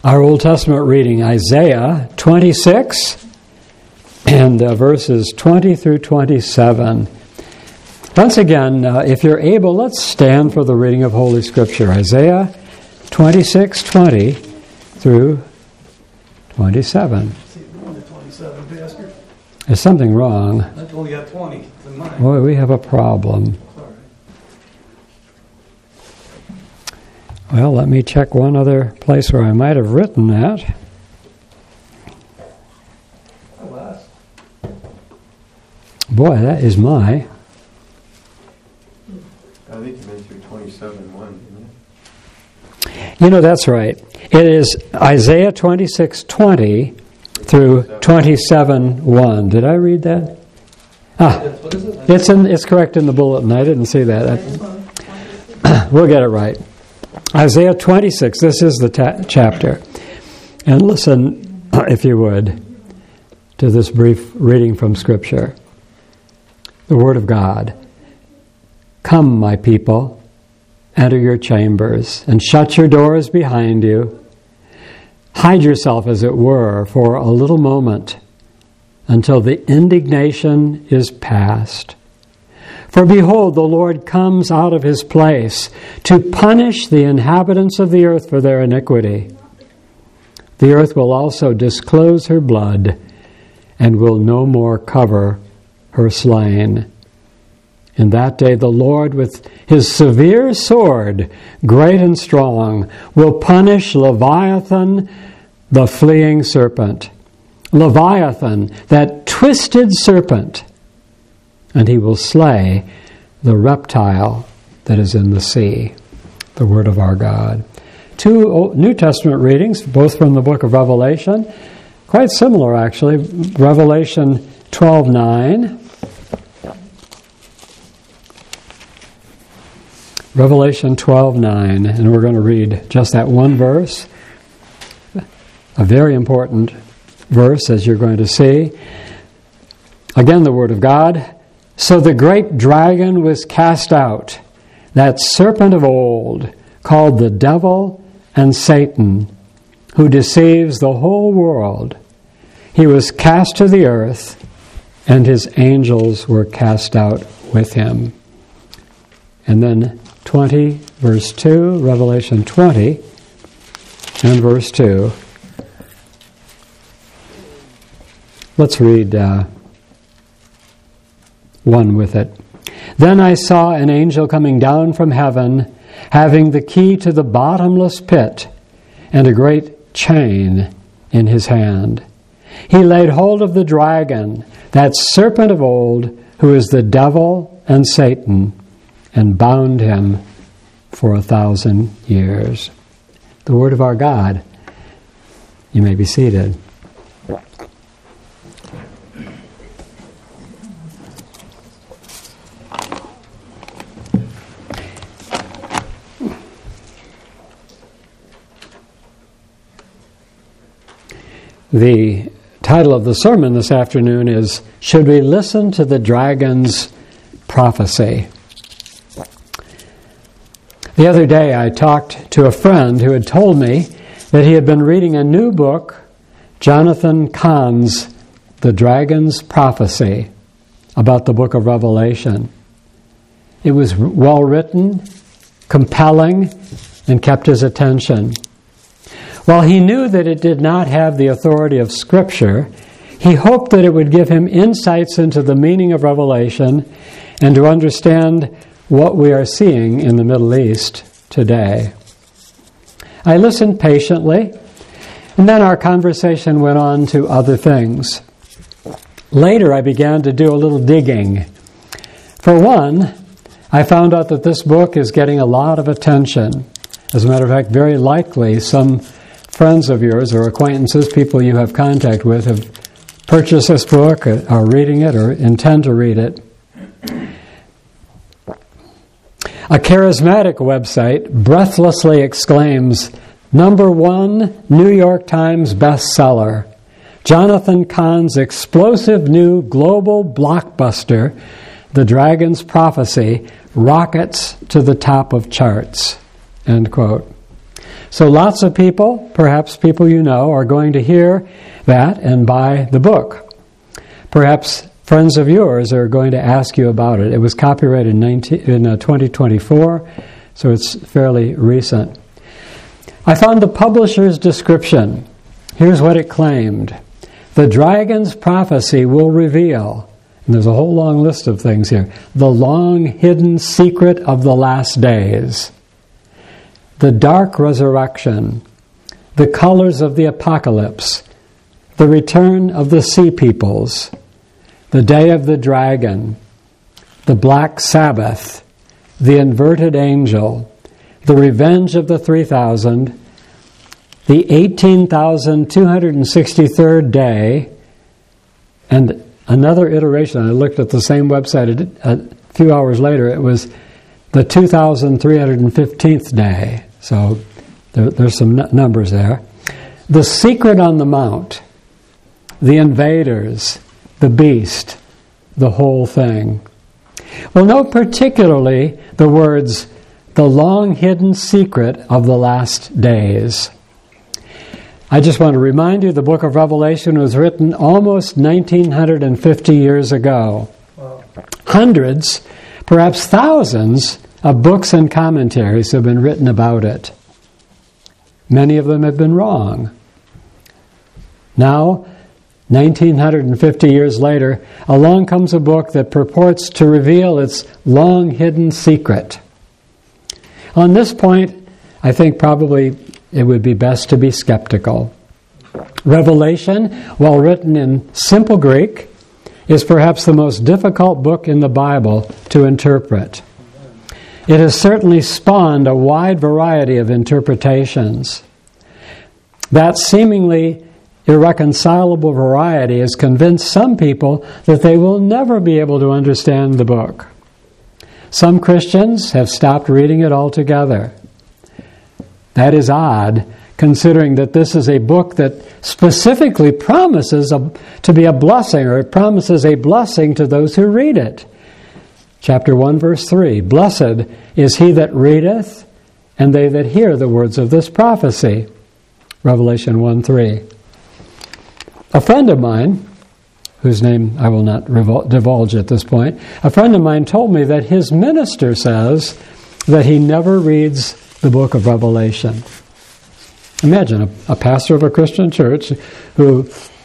Our Old Testament reading, Isaiah 26 and verses 20 through 27. Once again, if you're able, let's stand for the reading of Holy Scripture. Isaiah 26, 20 through 27. There's something wrong. I've only got 20 in mine. Boy, we have a problem. Well, let me check one other place where I might have written that. Boy, that is my... I think you meant through 27:1, didn't You know, that's right. It is Isaiah 26:20 through 27:1. Did I read that? It's correct in the bulletin. I didn't see that. We'll get it right. Isaiah 26, this is the chapter. And listen, if you would, to this brief reading from Scripture. The Word of God. Come, my people, enter your chambers, and shut your doors behind you. Hide yourself, as it were, for a little moment, until the indignation is past. For behold, the Lord comes out of his place to punish the inhabitants of the earth for their iniquity. The earth will also disclose her blood and will no more cover her slain. In that day the Lord, with his severe sword, great and strong, will punish Leviathan, the fleeing serpent. Leviathan, that twisted serpent. And he will slay the reptile that is in the sea. The word of our God. Two New Testament readings, both from the book of Revelation. Quite similar, actually. Revelation 12:9. Revelation 12:9. And we're going to read just that one verse. A very important verse, as you're going to see. Again, the word of God. So the great dragon was cast out, that serpent of old, called the devil and Satan, who deceives the whole world. He was cast to the earth, and his angels were cast out with him. And then 20, verse 2, Revelation 20, and verse 2. Let's read one with it. Then I saw an angel coming down from heaven, having the key to the bottomless pit, and a great chain in his hand. He laid hold of the dragon, that serpent of old, who is the devil and Satan, and bound him for 1,000 years. The word of our God. You may be seated. The title of the sermon this afternoon is, Should We Listen to the Dragon's Prophecy? The other day I talked to a friend who had told me that he had been reading a new book, Jonathan Cahn's The Dragon's Prophecy, about the book of Revelation. It was well written, compelling, and kept his attention. While he knew that it did not have the authority of Scripture, he hoped that it would give him insights into the meaning of Revelation and to understand what we are seeing in the Middle East today. I listened patiently, and then our conversation went on to other things. Later, I began to do a little digging. For one, I found out that this book is getting a lot of attention. As a matter of fact, very likely some friends of yours or acquaintances, people you have contact with, have purchased this book, are reading it, or intend to read it. A charismatic website breathlessly exclaims, #1 New York Times bestseller, Jonathan Cahn's explosive new global blockbuster, The Dragon's Prophecy, rockets to the top of charts. End quote. So lots of people, perhaps people you know, are going to hear that and buy the book. Perhaps friends of yours are going to ask you about it. It was copyrighted in 2024, so it's fairly recent. I found the publisher's description. Here's what it claimed. The dragon's prophecy will reveal, and there's a whole long list of things here, the long hidden secret of the last days, the dark resurrection, the colors of the apocalypse, the return of the sea peoples, the day of the dragon, the black Sabbath, the inverted angel, the revenge of the 3,000, the 18,263rd day, and another iteration. I looked at the same website a few hours later. It was the 2,315th day. So there's some numbers there. The secret on the mount, the invaders, the beast, the whole thing. Well, note particularly the words, the long hidden secret of the last days. I just want to remind you the book of Revelation was written almost 1,950 years ago. Wow. Hundreds, perhaps thousands of books and commentaries have been written about it. Many of them have been wrong. Now, 1,950 years later, along comes a book that purports to reveal its long hidden secret. On this point, I think probably it would be best to be skeptical. Revelation, while written in simple Greek, is perhaps the most difficult book in the Bible to interpret. It has certainly spawned a wide variety of interpretations. That seemingly irreconcilable variety has convinced some people that they will never be able to understand the book. Some Christians have stopped reading it altogether. That is odd, considering that this is a book that specifically promises to be a blessing, or it promises a blessing to those who read it. Chapter 1, verse 3, Blessed is he that readeth, and they that hear the words of this prophecy. Revelation 1:3. A friend of mine, whose name I will not divulge at this point, a friend of mine told me that his minister says that he never reads the book of Revelation. Imagine a pastor of a Christian church who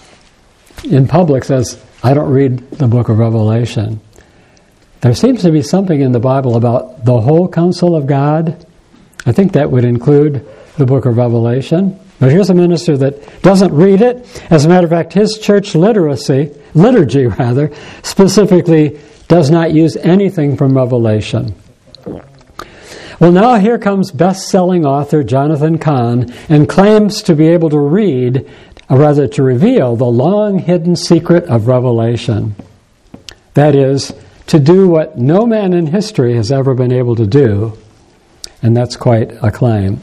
in public says, I don't read the book of Revelation. There seems to be something in the Bible about the whole counsel of God. I think that would include the book of Revelation. But here's a minister that doesn't read it. As a matter of fact, his church liturgy specifically does not use anything from Revelation. Well, now here comes best-selling author Jonathan Cahn and claims to be able to read, or rather to reveal, the long-hidden secret of Revelation. That is, to do what no man in history has ever been able to do, and that's quite a claim.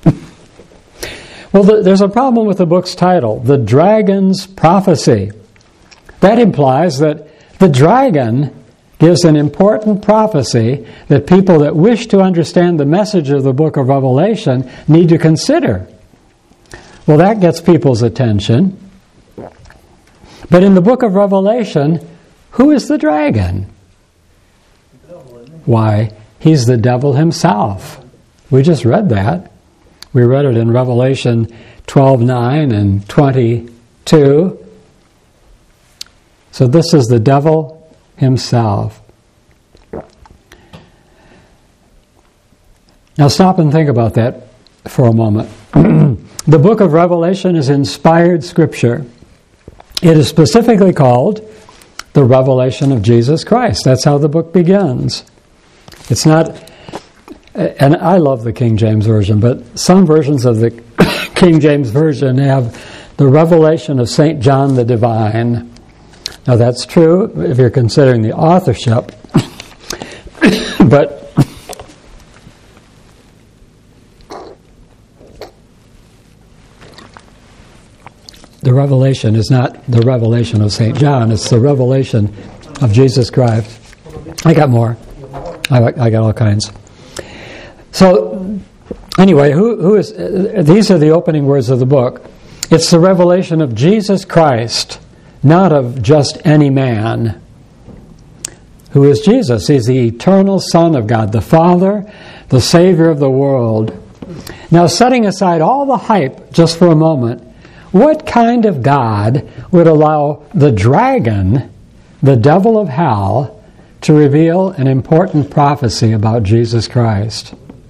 Well, there's a problem with the book's title, The Dragon's Prophecy. That implies that the dragon gives an important prophecy that people that wish to understand the message of the book of Revelation need to consider. Well, that gets people's attention. But in the book of Revelation, who is the dragon? Why, he's the devil himself. We just read that. We read it in Revelation 12:9 and 22. So this is the devil himself. Now stop and think about that for a moment. The book of Revelation is inspired scripture. It is specifically called the revelation of Jesus Christ. That's how the book begins. It's not, and I love the King James Version, but some versions of the King James Version have the revelation of St. John the Divine. Now that's true if you're considering the authorship, but the revelation is not the revelation of St. John, it's the revelation of Jesus Christ. I got more. I got all kinds. So Anyway, these are the opening words of the book. It's the revelation of Jesus Christ, not of just any man. Who is Jesus? He's the eternal Son of God, the Father, the Savior of the world. Now, setting aside all the hype just for a moment, what kind of God would allow the dragon, the devil of hell, to reveal an important prophecy about Jesus Christ?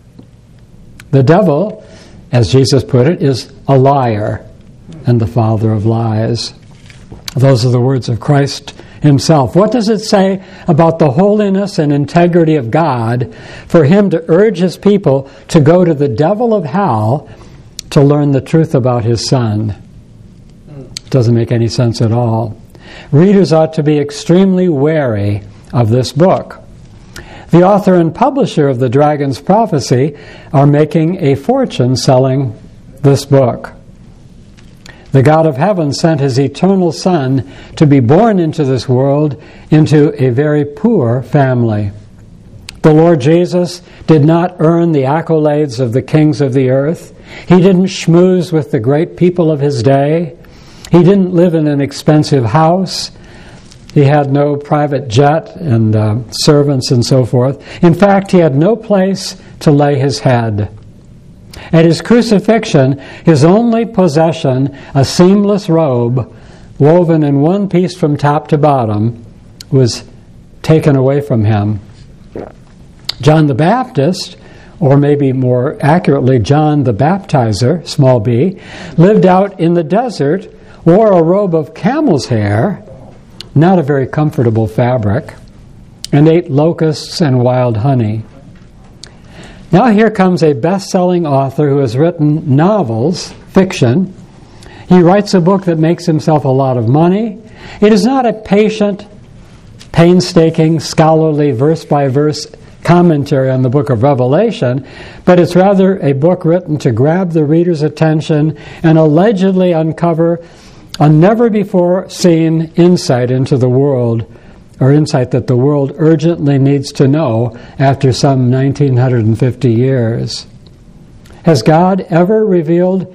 The devil, as Jesus put it, is a liar and the father of lies. Those are the words of Christ himself. What does it say about the holiness and integrity of God for him to urge his people to go to the devil of hell to learn the truth about his Son? It doesn't make any sense at all. Readers ought to be extremely wary of this book. The author and publisher of the dragon's prophecy are making a fortune selling this book. The God of heaven sent his eternal Son to be born into this world, into a very poor family. The Lord Jesus did not earn the accolades of the kings of the earth. He didn't schmooze with the great people of his day. He didn't live in an expensive house. He had no private jet and servants and so forth. In fact, he had no place to lay his head. At his crucifixion, his only possession, a seamless robe, woven in one piece from top to bottom, was taken away from him. John the Baptist, or maybe more accurately, John the Baptizer, small b, lived out in the desert, wore a robe of camel's hair, not a very comfortable fabric, and ate locusts and wild honey. Now here comes a best-selling author who has written novels, fiction. He writes a book that makes himself a lot of money. It is not a patient, painstaking, scholarly, verse-by-verse commentary on the book of Revelation, but it's rather a book written to grab the reader's attention and allegedly uncover a never-before-seen insight into the world, or insight that the world urgently needs to know after some 1950 years. Has God ever revealed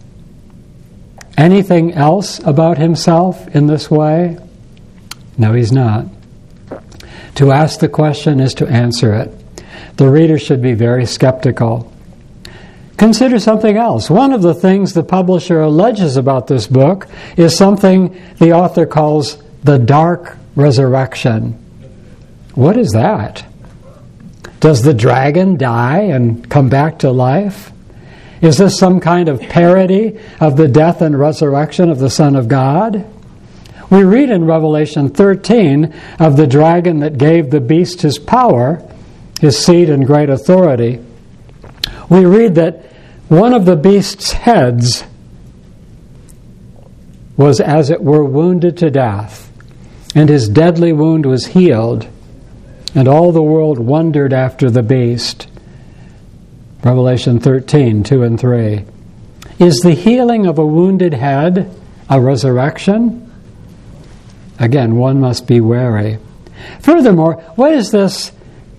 anything else about himself in this way? No, he's not. To ask the question is to answer it. The reader should be very skeptical. Consider something else. One of the things the publisher alleges about this book is something the author calls the dark resurrection. What is that? Does the dragon die and come back to life? Is this some kind of parody of the death and resurrection of the Son of God? We read in Revelation 13 of the dragon that gave the beast his power, his seat and great authority. We read that one of the beast's heads was as it were wounded to death, and his deadly wound was healed, and all the world wondered after the beast. Revelation 13, 2 and 3. Is the healing of a wounded head a resurrection? Again, one must be wary. Furthermore, what is this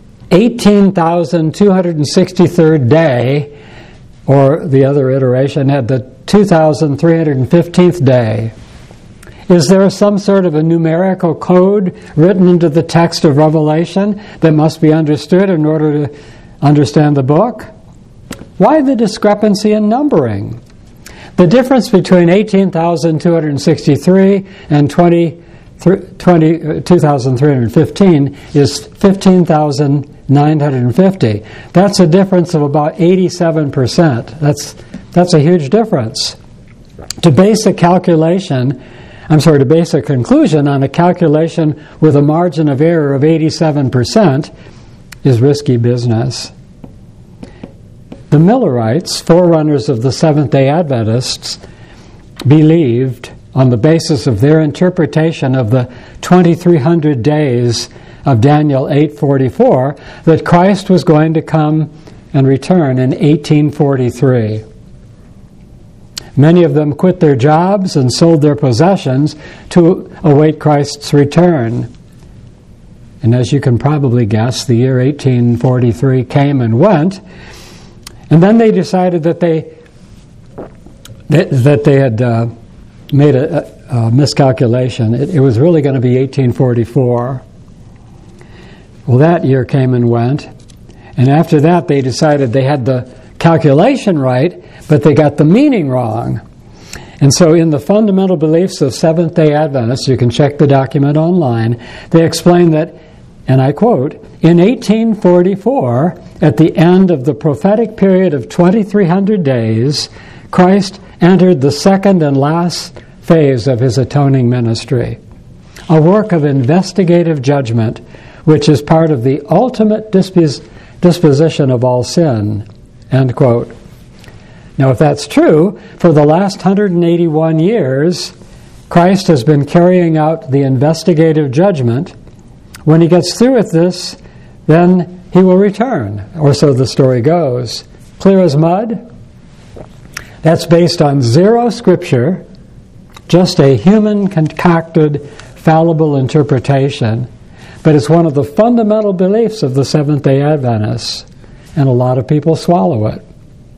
18,263rd day, or the other iteration had the 2,315th day? Is there some sort of a numerical code written into the text of Revelation that must be understood in order to understand the book? Why the discrepancy in numbering? The difference between 18,263 and 2,315 is 15,950. That's a difference of about 87%. That's a huge difference. To base a conclusion on a calculation with a margin of error of 87% is risky business. The Millerites, forerunners of the Seventh-day Adventists, believed, on the basis of their interpretation of the 2,300 days of Daniel 8:44, that Christ was going to come and return in 1843. Many of them quit their jobs and sold their possessions to await Christ's return. And as you can probably guess, the year 1843 came and went, And then they decided that they had made a miscalculation. It was really going to be 1844. Well, that year came and went. And after that, they decided they had the calculation right, but they got the meaning wrong. And so in the Fundamental Beliefs of Seventh-day Adventists, you can check the document online, they explain that, and I quote, in 1844, at the end of the prophetic period of 2,300 days, Christ entered the second and last phase of his atoning ministry, a work of investigative judgment, which is part of the ultimate disposition of all sin, end quote. Now, if that's true, for the last 181 years, Christ has been carrying out the investigative judgment. When he gets through with this, then he will return, or so the story goes. Clear as mud? That's based on zero scripture, just a human concocted, fallible interpretation. But it's one of the fundamental beliefs of the Seventh-day Adventists, and a lot of people swallow it.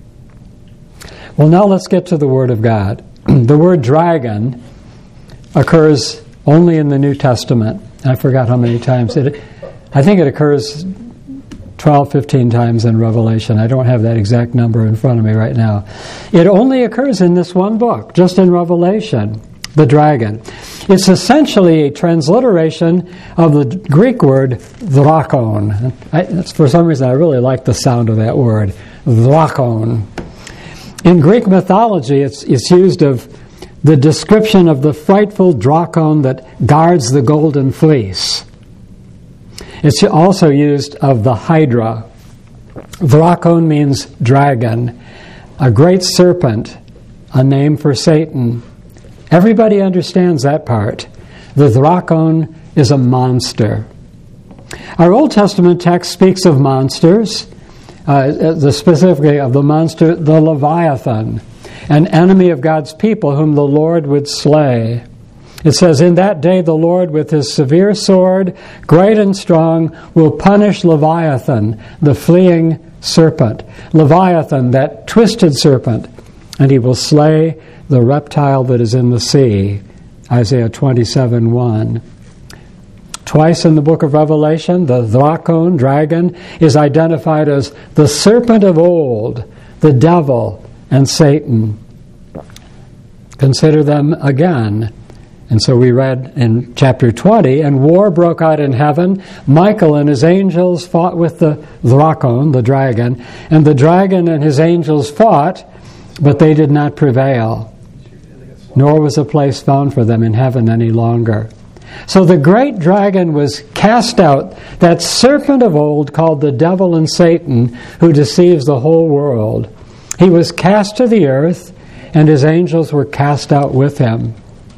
Well, now let's get to the Word of God. The word dragon occurs only in the New Testament. I forgot how many times. I think it occurs 12, 15 times in Revelation. I don't have that exact number in front of me right now. It only occurs in this one book, just in Revelation, the dragon. It's essentially a transliteration of the Greek word drakon. For some reason, I really like the sound of that word, drakon. In Greek mythology, it's used of the description of the frightful drakon that guards the golden fleece. It's also used of the Hydra. Drakon means dragon, a great serpent, a name for Satan. Everybody understands that part. The drakon is a monster. Our Old Testament text speaks of monsters, specifically of the monster, the Leviathan, an enemy of God's people whom the Lord would slay. It says, in that day the Lord with his severe sword, great and strong, will punish Leviathan, the fleeing serpent. Leviathan, that twisted serpent, and he will slay the reptile that is in the sea. Isaiah 27:1. Twice in the book of Revelation, the drakon, dragon, is identified as the serpent of old, the devil, and Satan. Consider them again. And so we read in chapter 20, and war broke out in heaven. Michael and his angels fought with the drakon, the dragon, and the dragon and his angels fought, but they did not prevail, nor was a place found for them in heaven any longer. So the great dragon was cast out, that serpent of old called the devil and Satan, who deceives the whole world. He was cast to the earth, and his angels were cast out with him.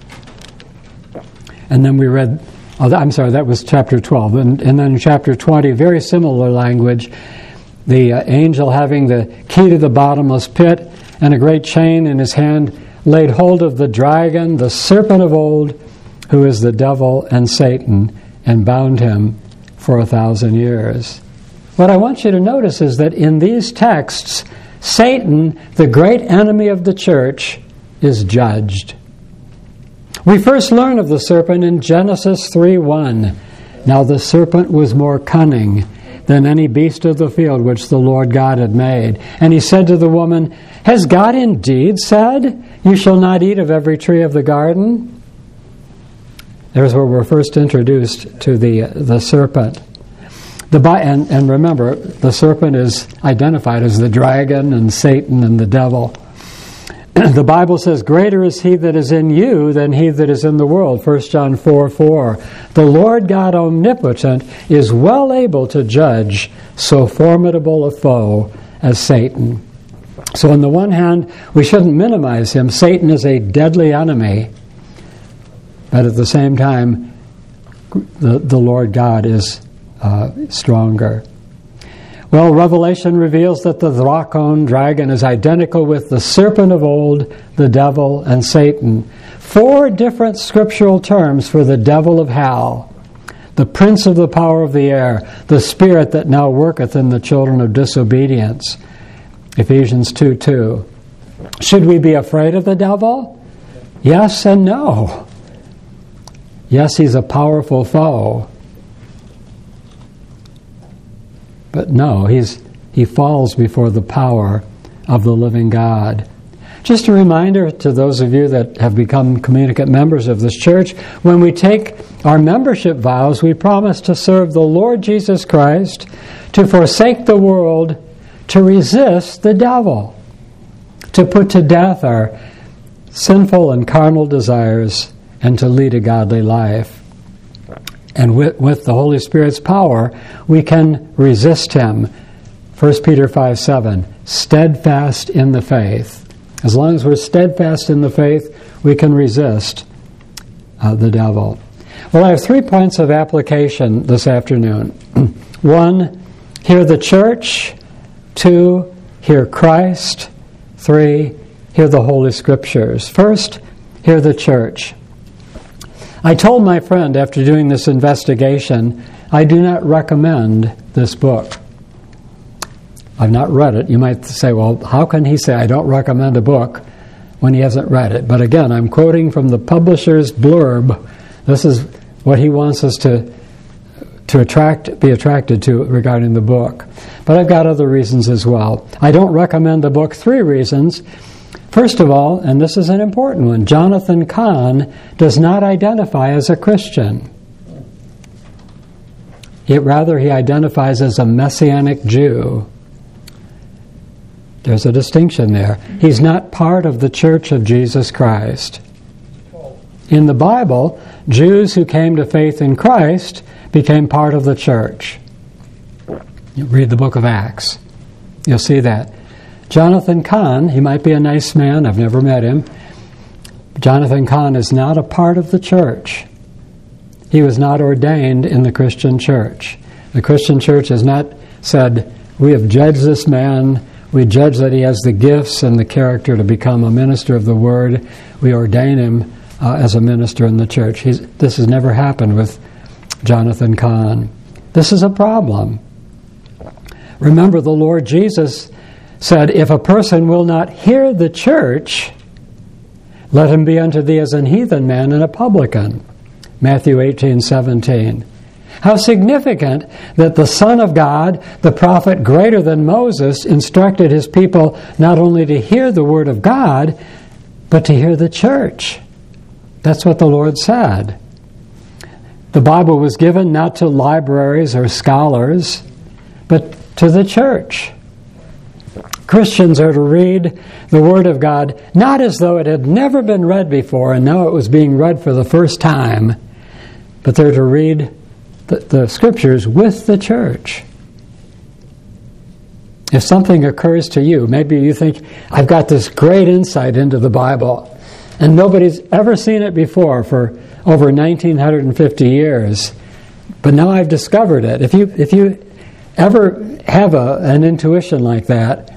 And then we read, that was chapter 12. And then in chapter 20, very similar language, the angel having the key to the bottomless pit and a great chain in his hand laid hold of the dragon, the serpent of old, who is the devil and Satan, and bound him for 1,000 years. What I want you to notice is that in these texts, Satan, the great enemy of the church, is judged. We first learn of the serpent in Genesis 3:1. Now the serpent was more cunning than any beast of the field which the Lord God had made. And he said to the woman, has God indeed said, you shall not eat of every tree of the garden? There's where we're first introduced to the serpent. And remember, the serpent is identified as the dragon and Satan and the devil. The Bible says, greater is he that is in you than he that is in the world. 1 John 4:4. The Lord God omnipotent is well able to judge so formidable a foe as Satan. So on the one hand, we shouldn't minimize him. Satan is a deadly enemy. But at the same time, the Lord God is stronger. Well, Revelation reveals that the drakon, dragon, is identical with the serpent of old, the devil, and Satan. 4 different scriptural terms for the devil of hell. The prince of the power of the air, the spirit that now worketh in the children of disobedience. Ephesians 2:2. Should we be afraid of the devil? Yes and no. Yes, he's a powerful foe. But no, he falls before the power of the living God. Just a reminder to those of you that have become communicant members of this church, when we take our membership vows, we promise to serve the Lord Jesus Christ, to forsake the world, to resist the devil, to put to death our sinful and carnal desires, and to lead a godly life. And with the Holy Spirit's power, we can resist him. 1 Peter 5:7, steadfast in the faith. As long as we're steadfast in the faith, we can resist the devil. Well, I have 3 points of application this afternoon. 1, hear the church. 2, hear Christ. 3, hear the Holy Scriptures. First, hear the church. I told my friend after doing this investigation, I do not recommend this book. I've not read it. You might say, well, how can he say I don't recommend a book when he hasn't read it? But again, I'm quoting from the publisher's blurb. This is what he wants us to be attracted to regarding the book. But I've got other reasons as well. I don't recommend the book. 3 reasons. First of all, and this is an important one, Jonathan Cahn does not identify as a Christian. Rather, he identifies as a Messianic Jew. There's a distinction there. He's not part of the Church of Jesus Christ. In the Bible, Jews who came to faith in Christ became part of the church. You read the book of Acts. You'll see that. Jonathan Cahn, he might be a nice man. I've never met him. Jonathan Cahn is not a part of the church. He was not ordained in the Christian church. The Christian church has not said, we have judged this man. We judge that he has the gifts and the character to become a minister of the Word. We ordain him as a minister in the church. This has never happened with Jonathan Cahn. This is a problem. Remember, the Lord Jesus said, if a person will not hear the church, let him be unto thee as an heathen man and a publican. Matthew 18:17. How significant that the Son of God, the prophet greater than Moses, instructed his people not only to hear the Word of God, but to hear the church. That's what the Lord said. The Bible was given not to libraries or scholars, but to the church. Christians are to read the Word of God not as though it had never been read before and now it was being read for the first time, but they're to read the Scriptures with the church. If something occurs to you, maybe you think, I've got this great insight into the Bible, and nobody's ever seen it before for over 1,950 years, but now I've discovered it. If you ever have an intuition like that,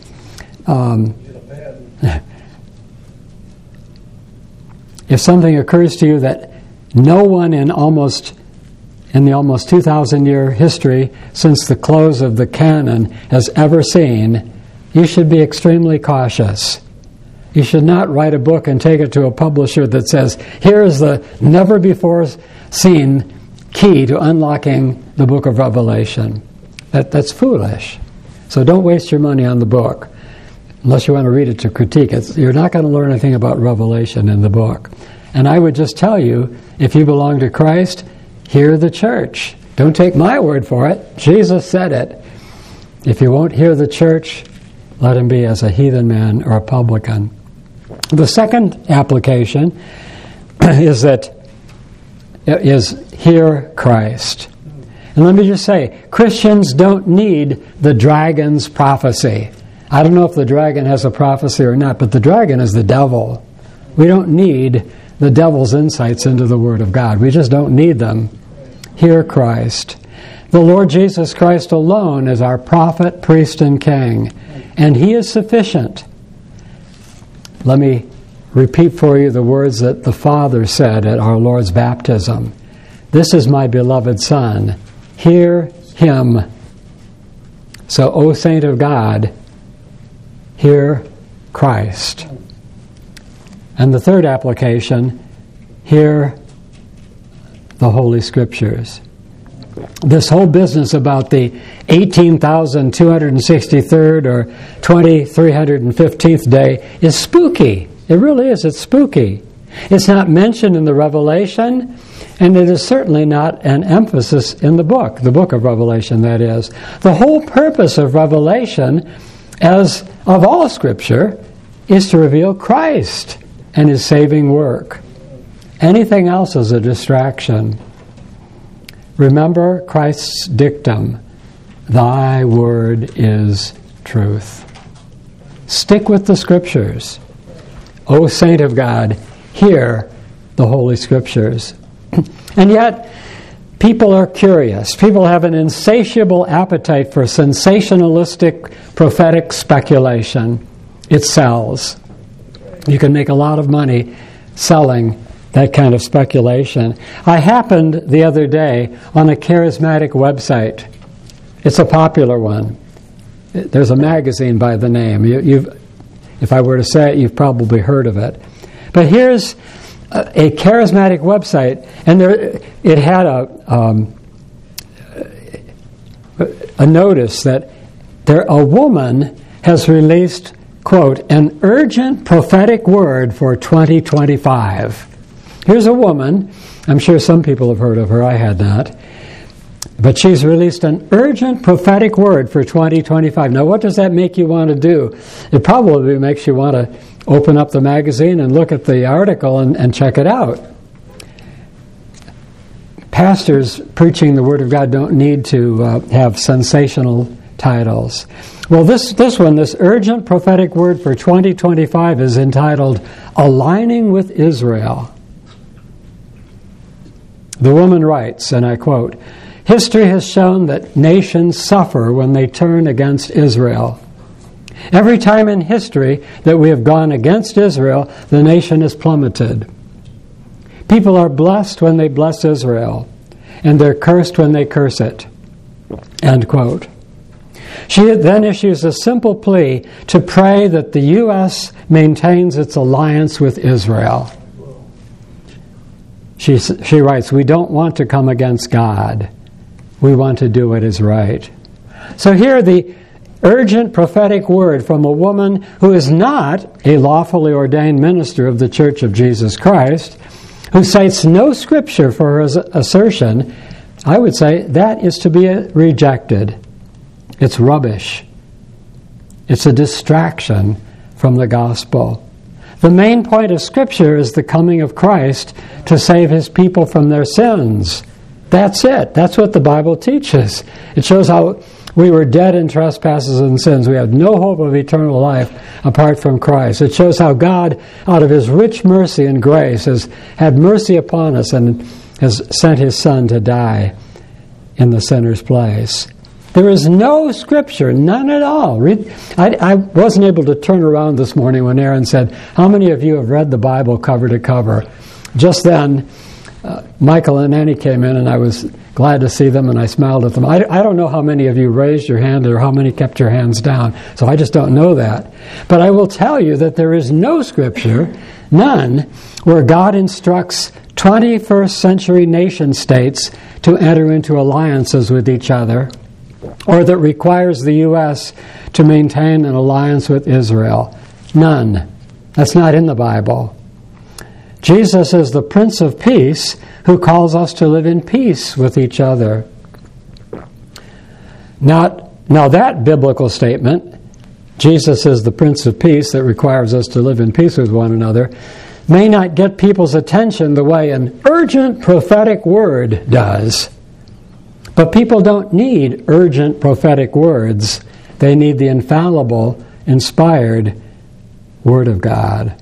if something occurs to you that no one in the almost 2,000-year history since the close of the canon has ever seen, you should be extremely cautious. You should not write a book and take it to a publisher that says, here is the never-before-seen key to unlocking the book of Revelation. That's foolish. So don't waste your money on the book unless you want to read it to critique it. You're not going to learn anything about Revelation in the book. And I would just tell you, if you belong to Christ, hear the church. Don't take my word for it. Jesus said it. If you won't hear the church, let him be as a heathen man or a publican. The second application is hear Christ. And let me just say, Christians don't need the dragon's prophecy. I don't know if the dragon has a prophecy or not, but the dragon is the devil. We don't need the devil's insights into the Word of God. We just don't need them. Hear Christ. The Lord Jesus Christ alone is our prophet, priest, and king, and he is sufficient. Let me repeat for you the words that the Father said at our Lord's baptism. This is my beloved Son. Hear him. So, O saint of God, hear Christ. And the third application, hear the Holy Scriptures. This whole business about the 18,263rd or 2,315th day is spooky. It really is. It's spooky. It's not mentioned in the Revelation, and it is certainly not an emphasis in the book of Revelation, that is. The whole purpose of Revelation, as of all Scripture, is to reveal Christ and His saving work. Anything else is a distraction. Remember Christ's dictum, "Thy word is truth." Stick with the Scriptures. O saint of God, hear the Holy Scriptures. And yet, people are curious. People have an insatiable appetite for sensationalistic prophetic speculation. It sells. You can make a lot of money selling that kind of speculation. I happened the other day on a charismatic website. It's a popular one. There's a magazine by the name. If I were to say it, you've probably heard of it. But here's a charismatic website, and it had a notice that a woman has released, quote, "an urgent prophetic word for 2025. Here's a woman. I'm sure some people have heard of her. I had not. But she's released an urgent prophetic word for 2025. Now, what does that make you want to do? It probably makes you want to open up the magazine and look at the article and check it out. Pastors preaching the Word of God don't need to have sensational titles. Well, this urgent prophetic word for 2025 is entitled "Aligning with Israel." The woman writes, and I quote, "History has shown that nations suffer when they turn against Israel. Every time in history that we have gone against Israel, the nation is plummeted. People are blessed when they bless Israel, and they're cursed when they curse it." End quote. She then issues a simple plea to pray that the U.S. maintains its alliance with Israel. She writes, "We don't want to come against God. We want to do what is right." So here the urgent prophetic word from a woman who is not a lawfully ordained minister of the Church of Jesus Christ, who cites no scripture for her assertion, I would say that is to be rejected. It's rubbish. It's a distraction from the gospel. The main point of Scripture is the coming of Christ to save His people from their sins. That's it. That's what the Bible teaches. It shows how we were dead in trespasses and sins. We had no hope of eternal life apart from Christ. It shows how God, out of His rich mercy and grace, has had mercy upon us and has sent His Son to die in the sinner's place. There is no scripture, none at all. I wasn't able to turn around this morning when Aaron said, "How many of you have read the Bible cover to cover?" Just then, Michael and Annie came in, and I was glad to see them, and I smiled at them. I don't know how many of you raised your hand or how many kept your hands down, so I just don't know that. But I will tell you that there is no scripture, none, where God instructs 21st century nation states to enter into alliances with each other, or that requires the U.S. to maintain an alliance with Israel. None. That's not in the Bible. Jesus is the Prince of Peace who calls us to live in peace with each other. Now that biblical statement, Jesus is the Prince of Peace that requires us to live in peace with one another, may not get people's attention the way an urgent prophetic word does. But people don't need urgent prophetic words. They need the infallible, inspired Word of God.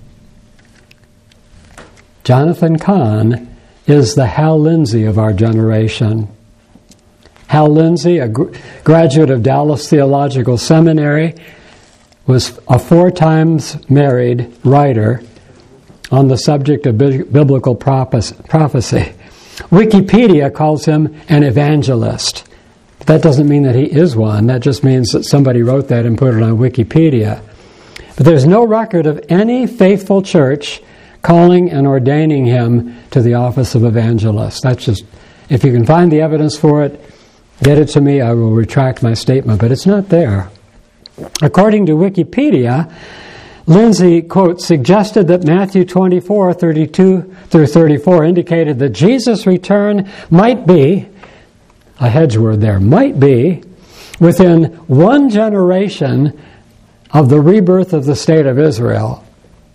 Jonathan Cahn is the Hal Lindsey of our generation. Hal Lindsey, a graduate of Dallas Theological Seminary, was a 4 times married writer on the subject of biblical prophecy. Wikipedia calls him an evangelist. That doesn't mean that he is one. That just means that somebody wrote that and put it on Wikipedia. But there's no record of any faithful church calling and ordaining him to the office of evangelist. That's just, if you can find the evidence for it, get it to me, I will retract my statement, but it's not there. According to Wikipedia, Lindsay, quote, suggested that Matthew 24, 32 through 34 indicated that Jesus' return might be, a hedge word there, might be, within one generation of the rebirth of the state of Israel,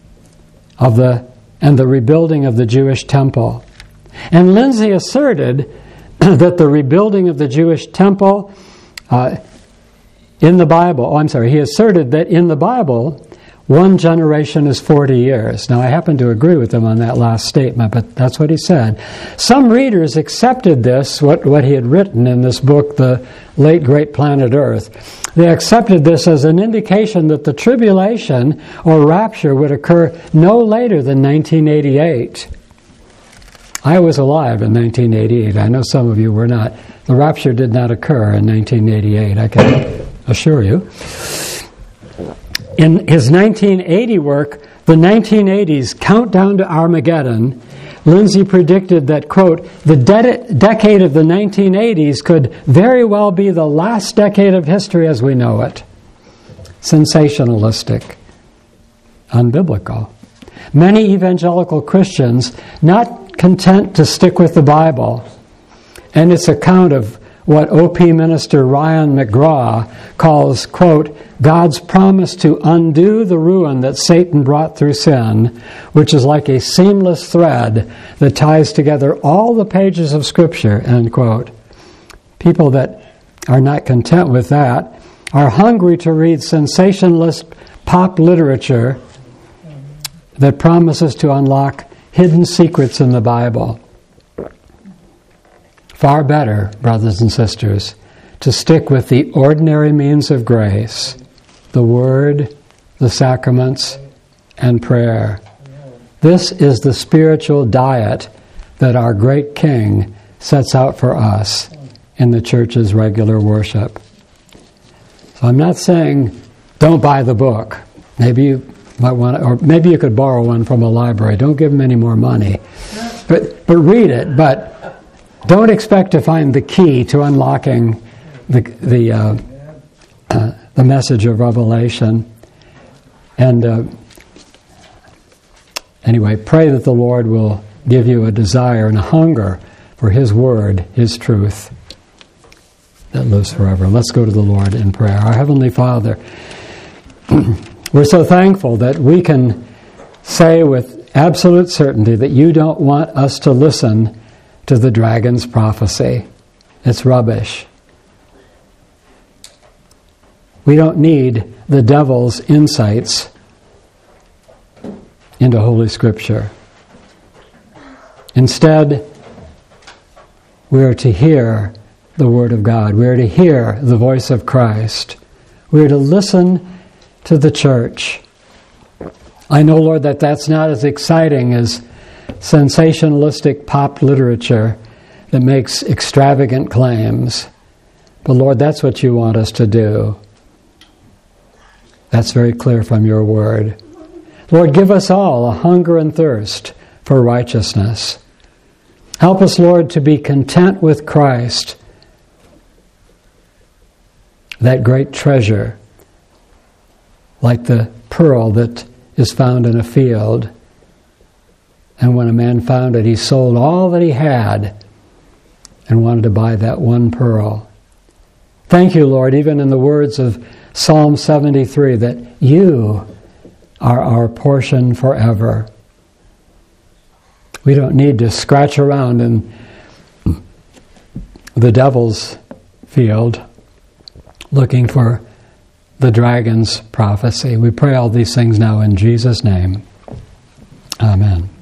and the rebuilding of the Jewish temple. And Lindsay asserted that the rebuilding of the Jewish temple in the Bible, he asserted that in the Bible, one generation is 40 years. Now, I happen to agree with him on that last statement, but that's what he said. Some readers accepted this, what he had written in this book, The Late Great Planet Earth. They accepted this as an indication that the tribulation or rapture would occur no later than 1988. I was alive in 1988. I know some of you were not. The rapture did not occur in 1988, I can assure you. In his 1980 work, The 1980s Countdown to Armageddon, Lindsay predicted that, quote, the decade of the 1980s could very well be the last decade of history as we know it. Sensationalistic. Unbiblical. Many evangelical Christians, not content to stick with the Bible and its account of what OP minister Ryan McGraw calls, quote, God's promise to undo the ruin that Satan brought through sin, which is like a seamless thread that ties together all the pages of Scripture, end quote. People that are not content with that are hungry to read sensationalist pop literature that promises to unlock hidden secrets in the Bible. Far better, brothers and sisters, to stick with the ordinary means of grace, the Word, the sacraments, and prayer. This is the spiritual diet that our great King sets out for us in the church's regular worship. So I'm not saying don't buy the book. Maybe you might want to, or maybe you could borrow one from a library. Don't give them any more money. But read it, but don't expect to find the key to unlocking the message of Revelation. And anyway, pray that the Lord will give you a desire and a hunger for His Word, His truth that lives forever. Let's go to the Lord in prayer. Our Heavenly Father, we're so thankful that we can say with absolute certainty that you don't want us to listen to the dragon's prophecy. It's rubbish. We don't need the devil's insights into Holy Scripture. Instead, we are to hear the Word of God. We are to hear the voice of Christ. We are to listen to the church. I know, Lord, that that's not as exciting as sensationalistic pop literature that makes extravagant claims. But Lord, that's what you want us to do. That's very clear from your word. Lord, give us all a hunger and thirst for righteousness. Help us, Lord, to be content with Christ, that great treasure, like the pearl that is found in a field. And when a man found it, he sold all that he had and wanted to buy that one pearl. Thank you, Lord, even in the words of Psalm 73, that you are our portion forever. We don't need to scratch around in the devil's field looking for the dragon's prophecy. We pray all these things now in Jesus' name. Amen.